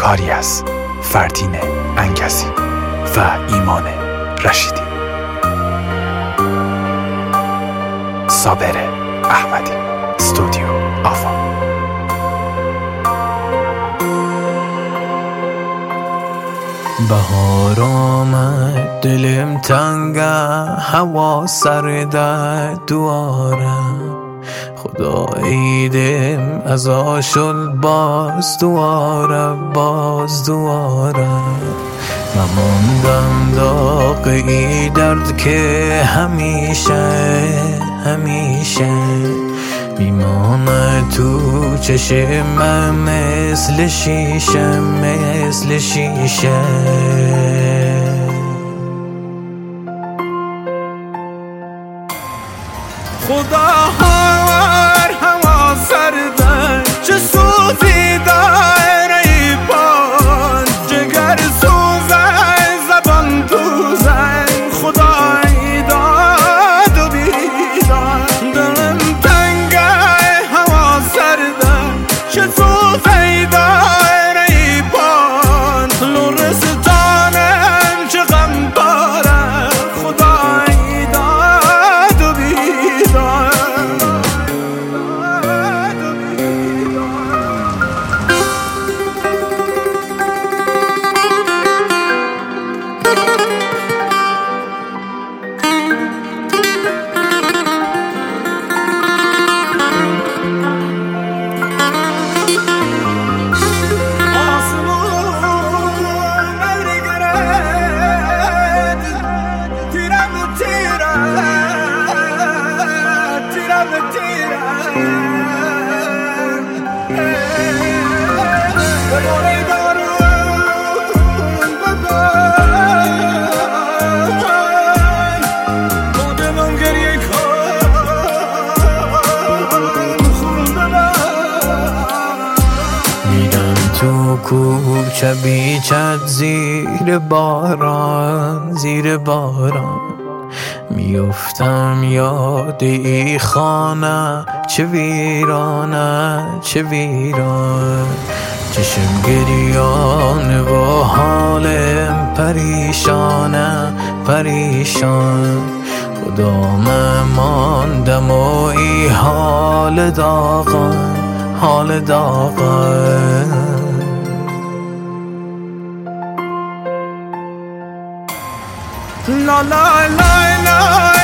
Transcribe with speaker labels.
Speaker 1: کاری از فردین انگسی و ایمان رشیدی. صابر احمدی، استودیو آوا.
Speaker 2: بهار آمد دلم تنگه، هوا سرده دوارم، خدا عیدم از آشل باز دوارم. مماندم داغ ای درد که همیشه میمانه تو چشم من مثل شیشه
Speaker 3: خدا هوا سرده، چه سوزی داره ای بان، جگر سوزه زبان دوزه، خدا ای داد و بیداد. دلم تنگه هوا سرده، چه سوزی داره ای بان، لرستانم چه غم باره، خدا ای داد و بیداد.
Speaker 2: تو کوچه بیچت زیر باران میفتم یاد ای خانه، چه ویران چشم گریان و حالم پریشان. خدا من ماندم و ای حال داغان
Speaker 3: لا لا لا لا